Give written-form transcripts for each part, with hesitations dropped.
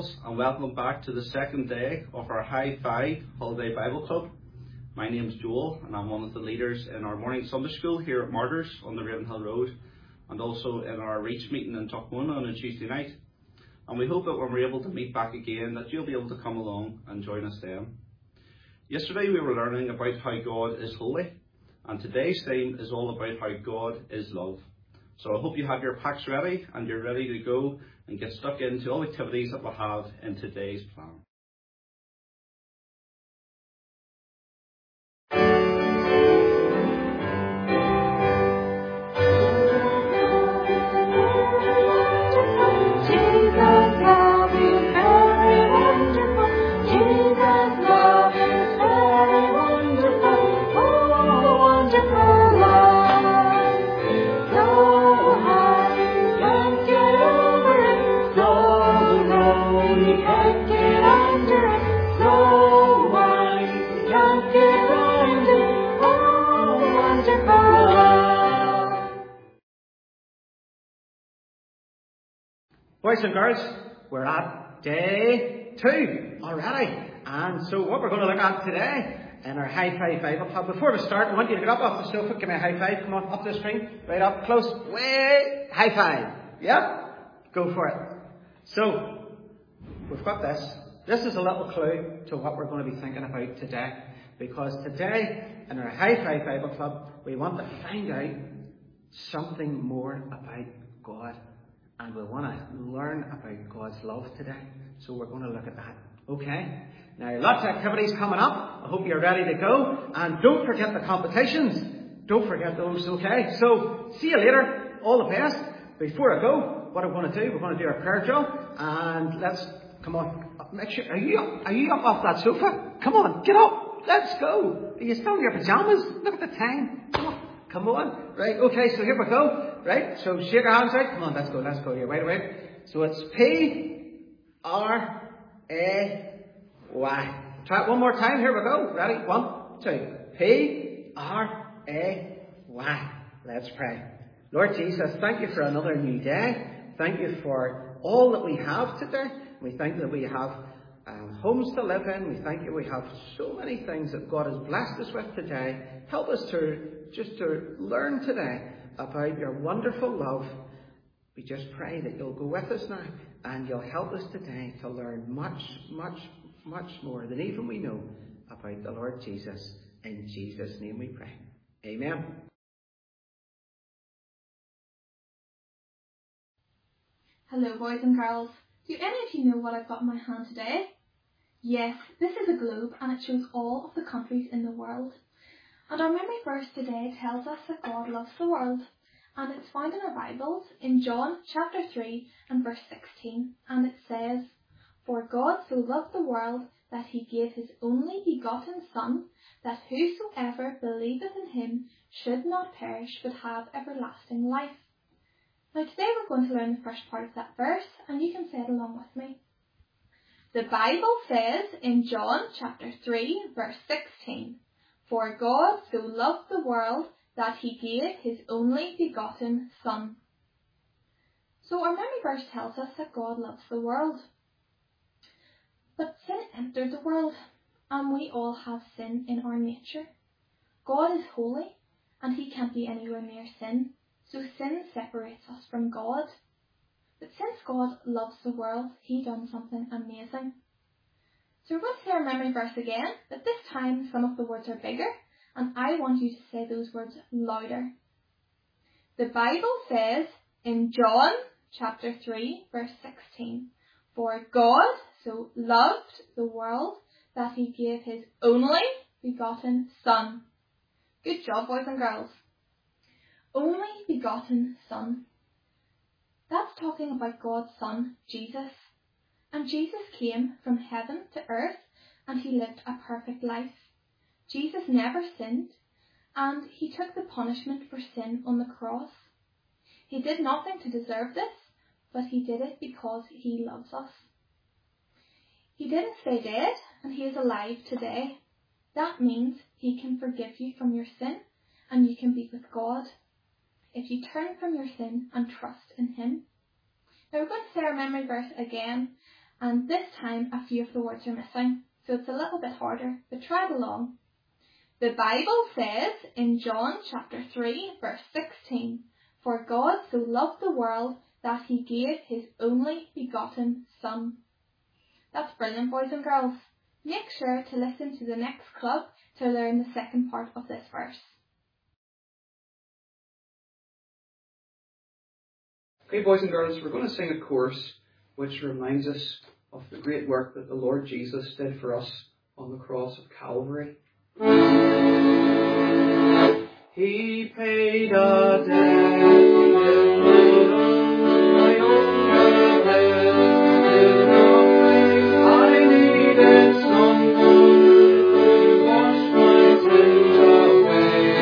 girls, and welcome back to the second day of our High Five Holiday Bible Club. My name is Joel, and I'm one of the leaders in our morning Sunday school here at Martyrs on the Ravenhill Road, and also in our Reach meeting in Tuckmona on a Tuesday night. And we hope that when we're able to meet back again, that you'll be able to come along and join us then. Yesterday we were learning about how God is holy, and today's theme is all about how God is love. So I hope you have your packs ready and you're ready to go and get stuck into all the activities that we'll have in today's plan. Boys and girls, we're at day 2 already. And so what we're going to look at today in our High Five Bible Club. Before we start, I want you to get up off the sofa, give me a high five. Come on, up to the screen, right up, close, way, high five. Yep, go for it. So, we've got this. This is a little clue to what we're going to be thinking about today. Because today, in our High Five Bible Club, we want to find out something more about God. And we want to learn about God's love today. So we're going to look at that. Okay? Now, lots of activities coming up. I hope you're ready to go. And don't forget the competitions. Don't forget those, okay? So, see you later. All the best. Before I go, what I'm going to do, we're going to do our prayer drill. And let's, come on. Make sure, are you up off that sofa? Come on, get up. Let's go. Are you still in your pajamas? Look at the time. Come on. Right, okay, so here we go. Right, so shake our hands out. Come on, let's go here. Wait. So it's P-R-A-Y. Try it one more time. Here we go. Ready? 1, 2. P-R-A-Y. Let's pray. Lord Jesus, thank you for another new day. Thank you for all that we have today. We thank that we have homes to live in. We thank you we have so many things that God has blessed us with today. Help us to learn today about your wonderful love. We just pray that you'll go with us now and you'll help us today to learn much, much, much more than even we know about the Lord Jesus. In Jesus' name we pray. Amen. Hello boys and girls. Do any of you know what I've got in my hand today? Yes, this is a globe and it shows all of the countries in the world. And our memory verse today tells us that God loves the world, and it's found in our Bibles in John chapter 3 and verse 16, and it says, "For God so loved the world that he gave his only begotten Son, that whosoever believeth in him should not perish but have everlasting life." Now today we're going to learn the first part of that verse, and you can say it along with me. The Bible says in John chapter 3 verse 16, "For God so loved the world that he gave his only begotten Son." So our memory verse tells us that God loves the world. But sin entered the world, and we all have sin in our nature. God is holy, and he can't be anywhere near sin, so sin separates us from God. But since God loves the world, he done something amazing. So we're going to say our memory verse again, but this time some of the words are bigger, and I want you to say those words louder. The Bible says in John chapter 3 verse 16, "For God so loved the world that he gave his only begotten Son." Good job, boys and girls. Only begotten Son. That's talking about God's Son, Jesus. And Jesus came from heaven to earth and he lived a perfect life. Jesus never sinned, and he took the punishment for sin on the cross. He did nothing to deserve this, but he did it because he loves us. He didn't stay dead, and he is alive today. That means he can forgive you from your sin, and you can be with God if you turn from your sin and trust in him. Now we're going to say our memory verse again, and this time a few of the words are missing, so it's a little bit harder, but try it along. The Bible says in John chapter 3 verse 16, "For God so loved the world that he gave his only begotten Son." That's brilliant, boys and girls. Make sure to listen to the next club to learn the second part of this verse. Okay, boys and girls, we're going to sing a chorus which reminds us of the great work that the Lord Jesus did for us on the cross of Calvary. He paid a debt he did not owe. I owed a debt I did not pay. I needed someone to wash my sins away.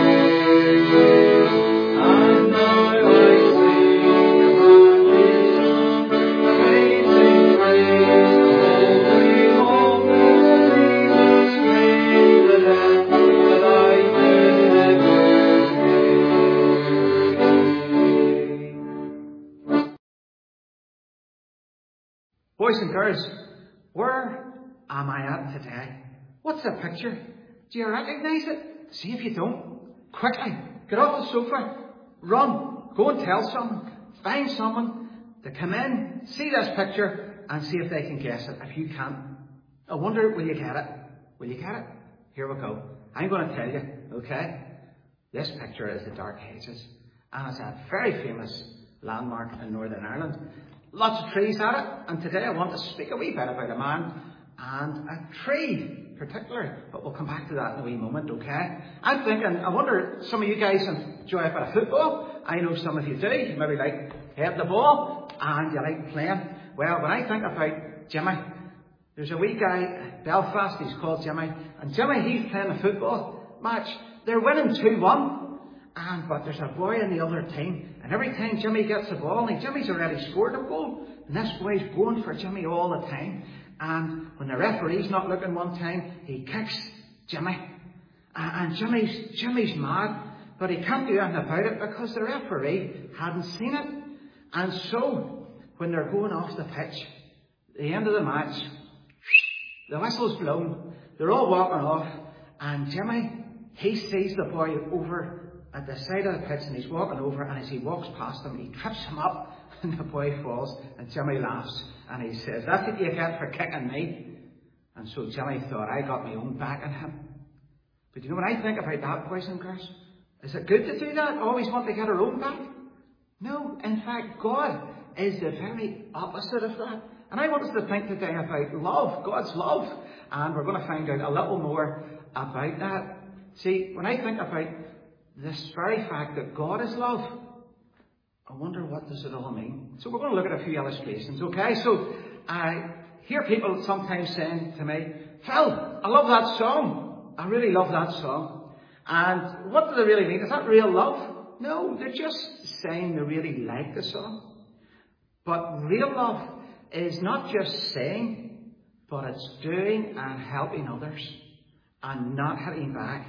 And now I sing a happy song, praising praise the holy moment. Jesus paid the debt that I did never pay. Boys and girls, where am I at today? What's the picture? Do you recognise it? See if you don't. Quickly, get off the sofa, run, go and tell someone, find someone to come in, see this picture and see if they can guess it. If you can't, I wonder, will you get it? Will you get it? Here we go. I'm going to tell you, okay? This picture is the Dark Ages, and it's a very famous landmark in Northern Ireland. Lots of trees at it, and today I want to speak a wee bit about a man and a tree particularly, but we'll come back to that in a wee moment, okay? I'm thinking, I wonder, some of you guys enjoy a bit of football. I know some of you do. You maybe like hitting the ball and you like playing. Well, when I think about Jimmy, there's a wee guy, Belfast, he's called Jimmy, and Jimmy, he's playing a football match. They're winning 2-1. But there's a boy in the other team, and every time Jimmy gets the ball, and Jimmy's already scored a goal, and this boy's going for Jimmy all the time. And when the referee's not looking one time, he kicks Jimmy. And Jimmy's mad, but he can't do anything about it because the referee hadn't seen it. And so, when they're going off the pitch, the end of the match, the whistle's blown, they're all walking off, and Jimmy, he sees the boy over at the side of the pitch, and he's walking over, and as he walks past him, he trips him up, and the boy falls, and Jimmy laughs, and he says, "That's what you get for kicking me." And so Jimmy thought, I got my own back in him. But you know what I think about that, boys and girls? Is it good to do that? Always want to get our own back? No, in fact, God is the very opposite of that. And I want us to think today about love, God's love, and we're going to find out a little more about that. See, when I think about this very fact that God is love, I wonder, what does it all mean? So we're going to look at a few illustrations, okay? So I hear people sometimes saying to me, "Phil, I love that song. I really love that song." And what do they really mean? Is that real love? No, they're just saying they really like the song. But real love is not just saying, but it's doing and helping others and not hitting back.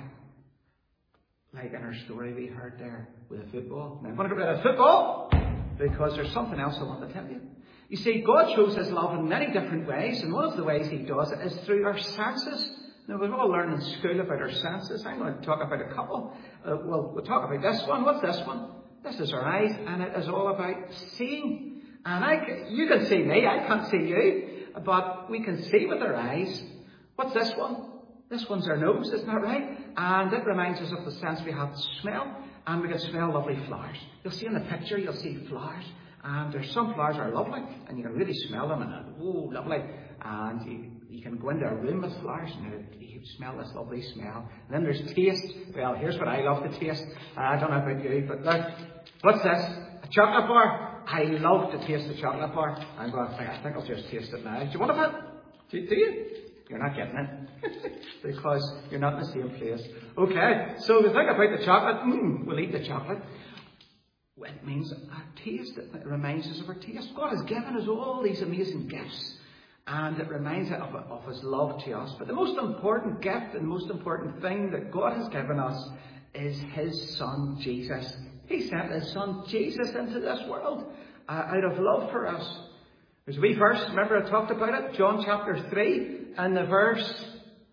Like in our story we heard there with the football. Now I'm going to get rid of football because there's something else I want to tell you. You see, God shows his love in many different ways, and one of the ways he does it is through our senses. Now we've all learned in school about our senses. I'm going to talk about a couple. We'll talk about this one. What's this one? This is our eyes, and it is all about seeing. And you can see me, I can't see you, but we can see with our eyes. What's this one? This one's our nose, isn't that right? And it reminds us of the sense we have to smell, and we can smell lovely flowers. You'll see in the picture, you'll see flowers, and there's some flowers are lovely, and you can really smell them, and oh, lovely. And you can go into a room with flowers, and you smell this lovely smell. And then there's taste. Well, here's what I love to taste. I don't know about you, but look, what's this? A chocolate bar. I love to taste the chocolate bar. I'm going to think, I think I'll just taste it now. Do you want a bit? Do you? You're not getting it because you're not in the same place. Okay, so we think about the chocolate. We'll eat the chocolate. Well, it means our taste. It reminds us of our taste. God has given us all these amazing gifts, and it reminds us of his love to us. But the most important gift and most important thing that God has given us is his Son, Jesus. He sent his Son, Jesus, into this world out of love for us. There's a wee verse, remember I talked about it? John chapter 3 and the verse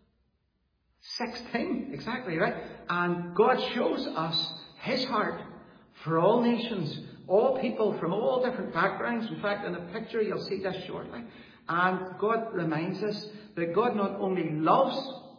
16. Exactly right. And God shows us his heart for all nations, all people from all different backgrounds. In fact, in the picture you'll see this shortly. And God reminds us that God not only loves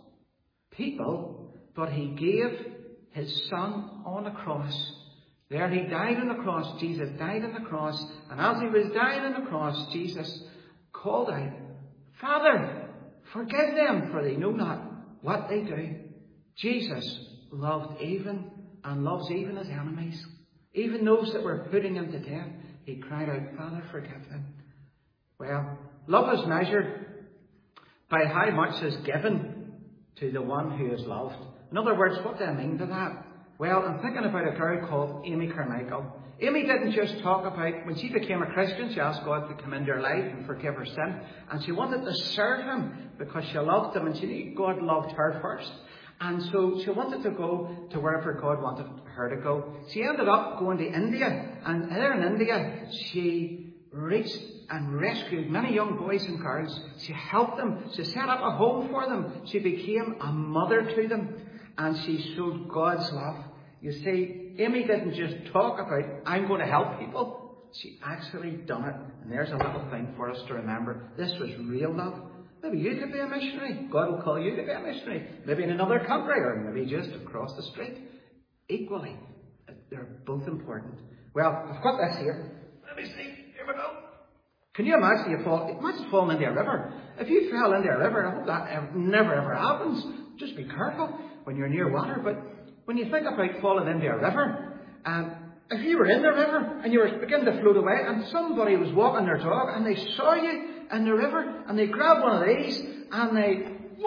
people, but he gave his Son on a cross. There he died on the cross. Jesus died on the cross. And as he was dying on the cross, Jesus called out, Father, forgive them, for they know not what they do. Jesus loved even and loves even his enemies. Even those that were putting him to death. He cried out, Father, forgive them. Well, love is measured by how much is given to the one who is loved. In other words, what do I mean by that? Well, I'm thinking about a girl called Amy Carmichael. Amy didn't just talk about, when she became a Christian, she asked God to come into her life and forgive her sin. And she wanted to serve him because she loved him and she knew God loved her first. And so she wanted to go to wherever God wanted her to go. She ended up going to India. And there in India, she reached and rescued many young boys and girls. She helped them. She set up a home for them. She became a mother to them. And she showed God's love. You see, Amy didn't just talk about, I'm going to help people. She actually done it. And there's a little thing for us to remember. This was real love. Maybe you could be a missionary. God will call you to be a missionary. Maybe in another country or maybe just across the street. Equally, they're both important. Well, I've got this here. Let me see. Here we go. Can you imagine imagine falling into a river? If you fell into a river, I hope that never ever happens. Just be careful when you're near water. But when you think about falling into a river, if you were in the river and you were beginning to float away and somebody was walking their dog and they saw you in the river and they grabbed one of these and they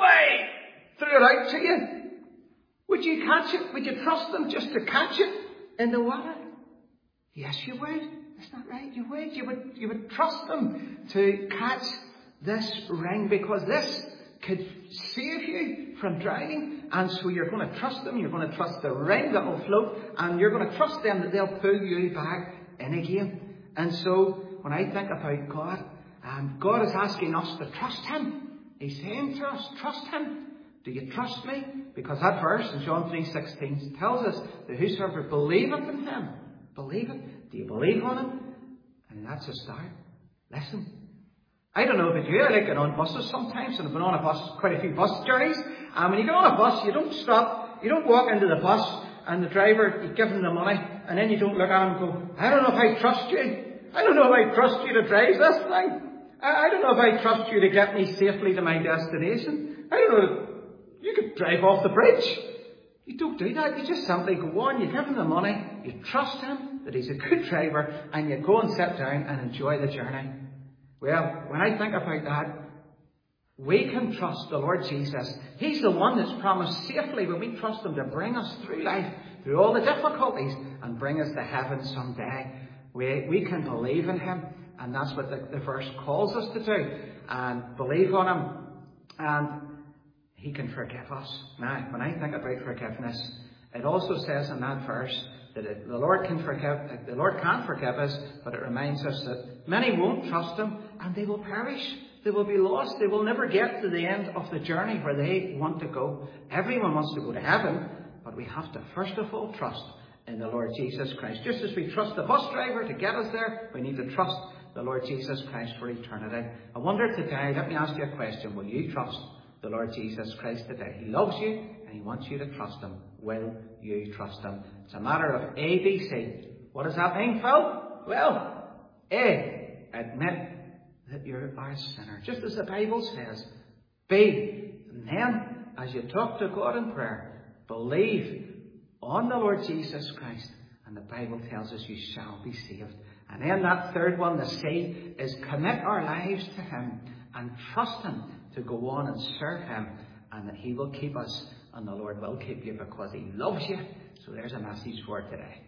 threw it out to you, would you catch it? Would you trust them just to catch it in the water? Yes, you would. Isn't that right? You would. You would trust them to catch this ring because this could save you from drowning. And so you're going to trust them. You're going to trust the ring that will float. And you're going to trust them that they'll pull you back in again. And so when I think about God, God is asking us to trust him. He's saying to us, trust him. Do you trust me? Because that verse in John 3:16 tells us that whosoever believeth in him, believeth. Do you believe on him? And that's a start. Listen. I don't know about you, I like getting on buses sometimes, and I've been on a bus, quite a few bus journeys. And when you get on a bus, you don't stop, you don't walk into the bus, and the driver, you give him the money, and then you don't look at him and go, I don't know if I trust you. I don't know if I trust you to drive this thing. I don't know if I trust you to get me safely to my destination. I don't know, you could drive off the bridge. You don't do that, you just simply go on, you give him the money, you trust him that he's a good driver, and you go and sit down and enjoy the journey. Well, when I think about that, we can trust the Lord Jesus. He's the one that's promised safely when we trust him to bring us through life, through all the difficulties, and bring us to heaven someday. We can believe in him, and that's what the verse calls us to do, and believe on him, and he can forgive us. Now, when I think about forgiveness, it also says in that verse that the Lord can forgive us, but it reminds us that many won't trust him and they will perish. They will be lost. They will never get to the end of the journey where they want to go. Everyone wants to go to heaven, but we have to first of all trust in the Lord Jesus Christ. Just as we trust the bus driver to get us there, we need to trust the Lord Jesus Christ for eternity. I wonder today, let me ask you a question. Will you trust the Lord Jesus Christ today? He loves you and he wants you to trust him. Will you trust him? It's a matter of A, B, C. What does that mean, Phil? Well, A, admit that you are a sinner, just as the Bible says. B, and then as you talk to God in prayer, believe on the Lord Jesus Christ, and the Bible tells us you shall be saved. And then that third one, the C, is commit our lives to him and trust him to go on and serve him, and that he will keep us, and the Lord will keep you because he loves you. So there's a message for today.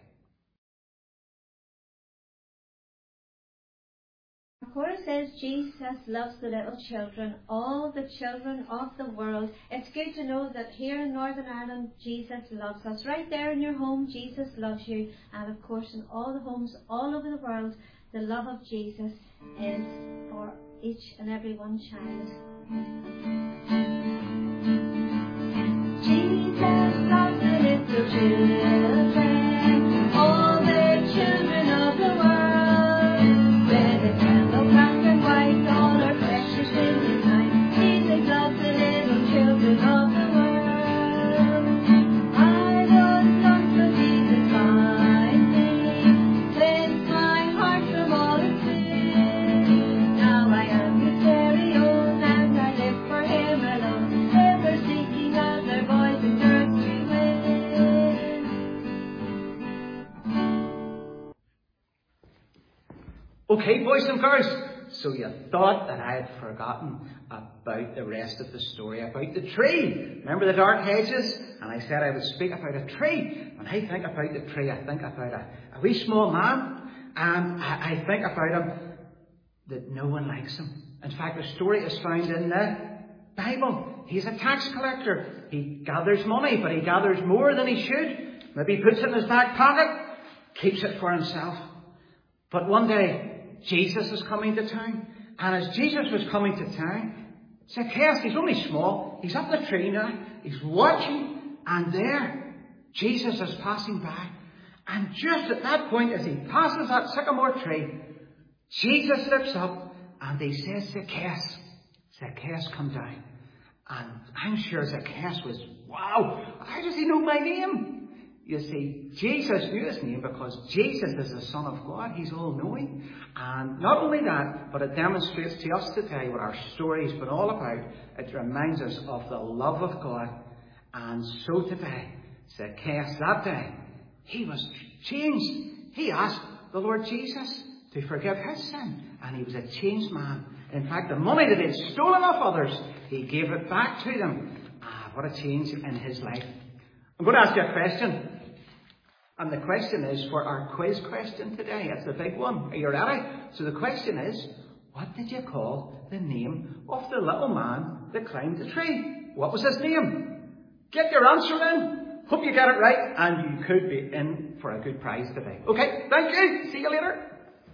The chorus says Jesus loves the little children, all the children of the world. It's good to know that here in Northern Ireland, Jesus loves us. Right there in your home, Jesus loves you. And of course in all the homes all over the world, the love of Jesus is for each and every one child. Jesus loves the little children, all the children of the world. Red and yellow, black and white, all are precious in His sight. Jesus loves the little children of the world. I was lost, but Jesus finds me, cleansed my heart from all its sin. Now I am His very own, and I live for Him alone, ever seeking other boys and girls to win. Okay, boys and girls, so you thought that I had forgotten about the rest of the story, about the tree. Remember the dark hedges? And I said I would speak about a tree. When I think about the tree, I think about a wee small man, and I think about him that no one likes him. In fact, the story is found in the Bible. He's a tax collector. He gathers money, but he gathers more than he should. Maybe he puts it in his back pocket, keeps it for himself. But one day, Jesus is coming to town. And as Jesus was coming to town, Zacchaeus, he's only small. He's up the tree now. He's watching. And there, Jesus is passing by. And just at that point, as he passes that sycamore tree, Jesus looks up and he says, Zacchaeus, Zacchaeus, come down. And I'm sure Zacchaeus was, wow, how does he know my name? You see, Jesus knew his name because Jesus is the Son of God. He's all-knowing. And not only that, but it demonstrates to us today what our story's been all about. It reminds us of the love of God. And so today, Zacchaeus, that day, he was changed. He asked the Lord Jesus to forgive his sin. And he was a changed man. In fact, the money that he had stolen off others, he gave it back to them. What a change in his life. I'm going to ask you a question. And the question is for our quiz question today. It's the big one. Are you ready? So the question is, what did you call the name of the little man that climbed the tree? What was his name? Get your answer in. Hope you get it right. And you could be in for a good prize today. Okay, thank you. See you later.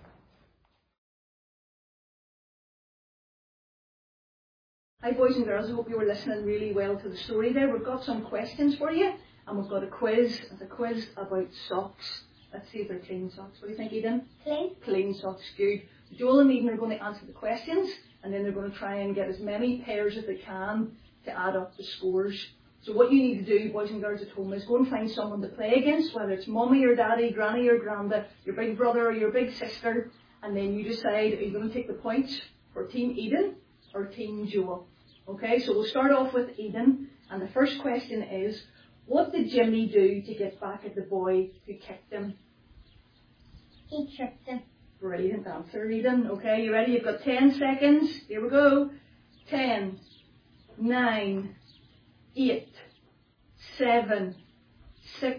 Hi boys and girls, I hope you were listening really well to the story there. We've got some questions for you, and we've got a quiz. It's a quiz about socks. Let's see if they're clean socks. What do you think, Eden? Clean. Clean socks, good. Joel and Eden are going to answer the questions, and then they're going to try and get as many pairs as they can to add up the scores. So what you need to do, boys and girls at home, is go and find someone to play against, whether it's mummy or daddy, granny or granda, your big brother or your big sister, and then you decide, are you going to take the points for Team Eden or Team Joel? Okay, so we'll start off with Eden, and the first question is, what did Jimmy do to get back at the boy who kicked him? He tripped him. Brilliant answer, Eden. Okay, you ready? You've got 10 seconds. Here we go. 10, 9, 8, 7, 6,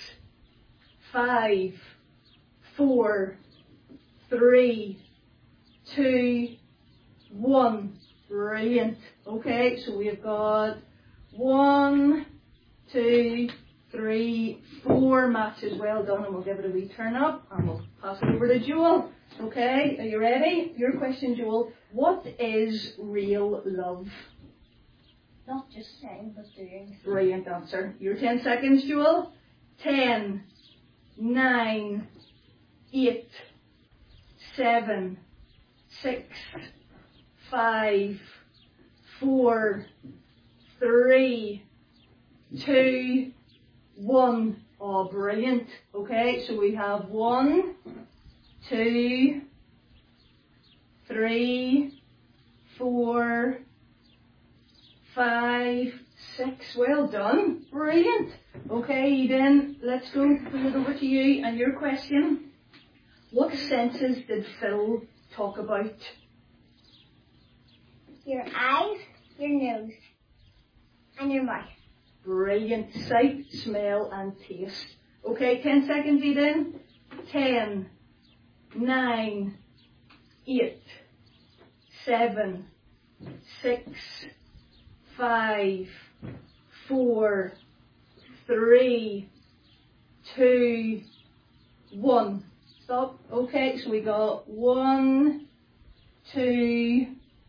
5, 4, 3, 2, 1. Brilliant. Okay, so we've got 1, 2, 3, 4 matches. Well done, and we'll give it a wee turn up, and we'll pass it over to Joel. Okay, are you ready? Your question, Joel. What is real love? Not just saying, but doing. Brilliant answer. Your 10 seconds, Joel. 10, 9, 8, 7, 6, 5, 4, 3, 2, 1. Oh, brilliant. Okay, so we have 1, 2, 3, 4, 5, 6. Well done. Brilliant. Okay, Eden, let's go. Put it over to you and your question. What senses did Phil talk about? Your eyes, your nose, and your mouth. Brilliant. Sight, smell and taste. Okay, 10 seconds, Eden. 10, 9, 8, 7, 6, 5, 4, 3, 2, 1. Stop. Okay, so we got 1, 2,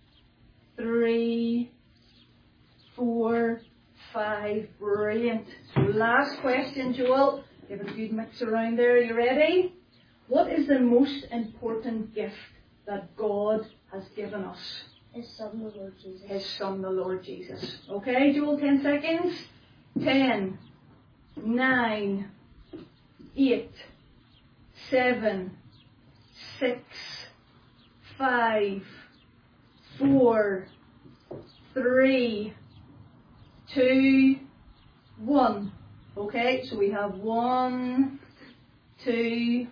3, 4, 5. Brilliant. So last question, Joel. Give it a good mix around there. Are you ready? What is the most important gift that God has given us? His son, the Lord Jesus. His Son, the Lord Jesus. Okay, Joel, 10 seconds. 10, 9, 8, 7, 6, 5, 4, 3, 2, 1. Okay, so we have 1, 2,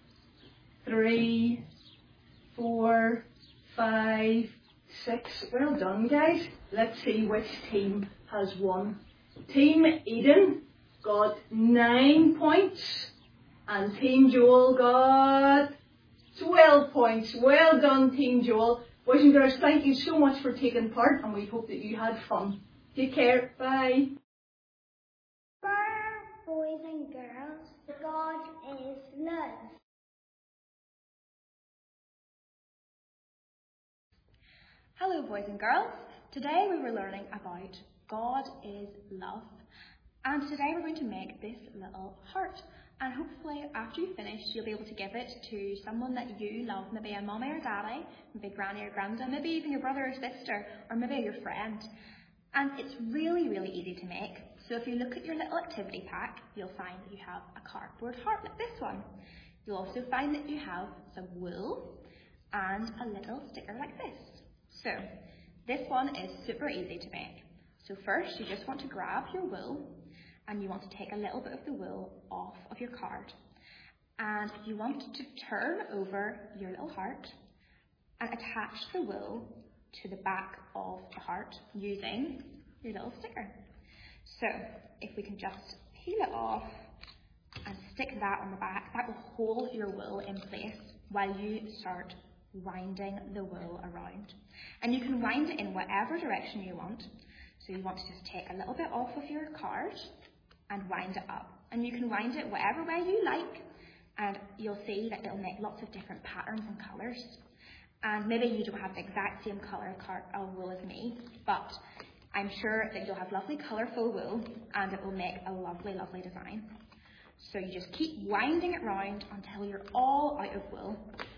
3, 4, 5, 6. Well done, guys. Let's see which team has won. Team Eden got 9 points, and Team Joel got 12 points. Well done, Team Joel. Boys and girls, thank you so much for taking part, and we hope that you had fun. Take care. Bye. Boys and girls, God is love. Hello boys and girls, today we were learning about God is love, and today we're going to make this little heart, and hopefully after you finish you'll be able to give it to someone that you love, maybe a mummy or daddy, maybe granny or granda, maybe even your brother or sister, or maybe your friend. And it's really, really easy to make. So if you look at your little activity pack, you'll find that you have a cardboard heart like this one. You'll also find that you have some wool and a little sticker like this. So this one is super easy to make. So first you just want to grab your wool and you want to take a little bit of the wool off of your card. And you want to turn over your little heart and attach the wool to the back of the heart using your little sticker. So if we can just peel it off and stick that on the back, that will hold your wool in place while you start winding the wool around. And you can wind it in whatever direction you want. So you want to just take a little bit off of your card and wind it up. And you can wind it whatever way you like, and you'll see that it'll make lots of different patterns and colours. And maybe you don't have the exact same colour of wool as me, but I'm sure that you'll have lovely colourful wool and it will make a lovely, lovely design. So you just keep winding it round until you're all out of wool.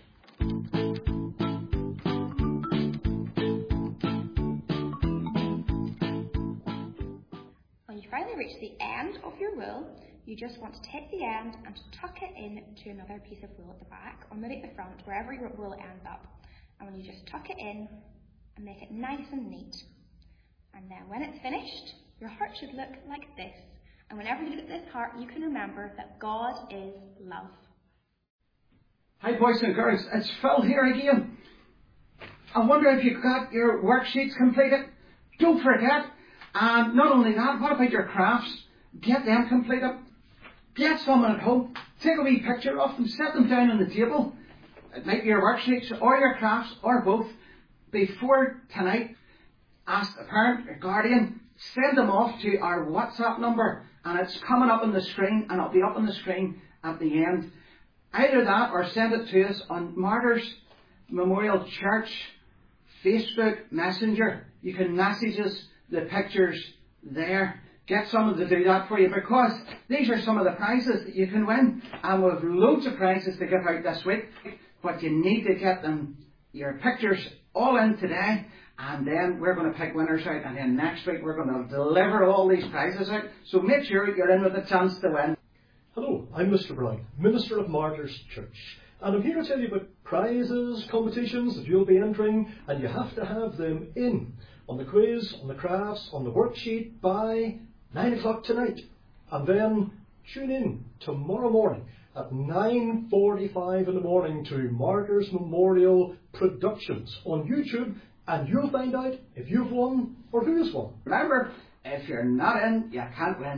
When you finally reach the end of your wool, you just want to take the end and tuck it into another piece of wool at the back, or maybe at the front, wherever your wool ends up. And when you just tuck it in and make it nice and neat. And then when it's finished, your heart should look like this. And whenever you look at this heart, you can remember that God is love. Hi boys and girls, it's Phil here again. I wonder if you got your worksheets completed. Don't forget. And not only that, what about your crafts? Get them completed. Get someone at home. Take a wee picture of them, set them down on the table. It might be your worksheets or your crafts or both. Before tonight, ask the parent or guardian, send them off to our WhatsApp number, and it's coming up on the screen, and it'll be up on the screen at the end. Either that or send it to us on Martyrs Memorial Church Facebook Messenger. You can message us the pictures there. Get someone to do that for you, because these are some of the prizes that you can win, and we've loads of prizes to give out this week, but you need to get them, your pictures all in today, and then we're going to pick winners out, and then next week we're going to deliver all these prizes out, so make sure you're in with a chance to win. Hello, I'm Mr. Brown, Minister of Martyrs Church, and I'm here to tell you about prizes, competitions that you'll be entering, and you have to have them in on the quiz, on the crafts, on the worksheet by 9 o'clock tonight. And then tune in tomorrow morning at 9:45 in the morning to Martyrs Memorial Productions on YouTube, and you'll find out if you've won or who's won. Remember, if you're not in, you can't win.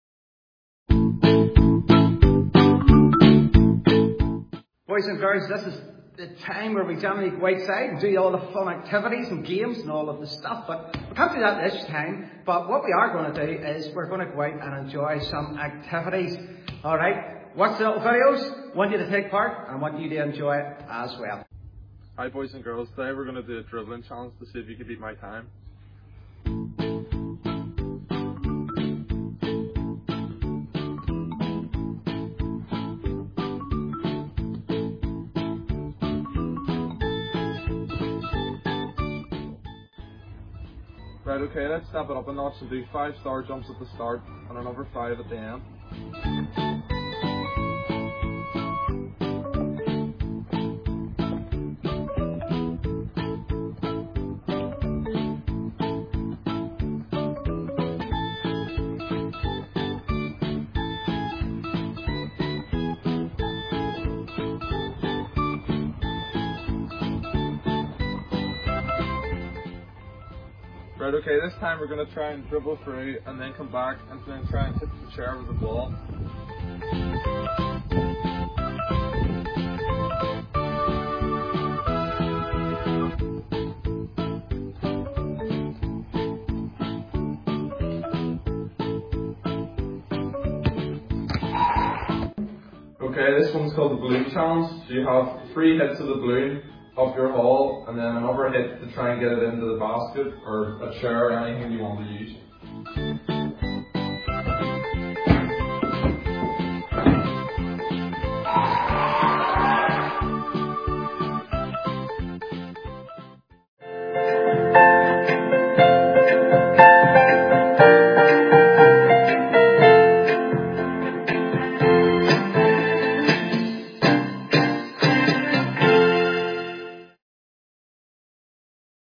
Boys and girls, this is the time where we generally go outside and do all the fun activities and games and all of the stuff, but we can't do that this time. But what we are going to do is we're going to go out and enjoy some activities. Alright, watch the little videos. I want you to take part and I want you to enjoy it as well. Hi boys and girls, today we're going to do a dribbling challenge to see if you can beat my time. Right, okay, let's step it up a notch and do 5 star jumps at the start and another 5 at the end. Right, okay, this time we're going to try and dribble through and then come back and then try and hit the chair with the ball. Okay, this one's called the balloon challenge. So you have 3 hits of the balloon up your hall and then another hit to try and get it into the basket or a chair or anything you want to use.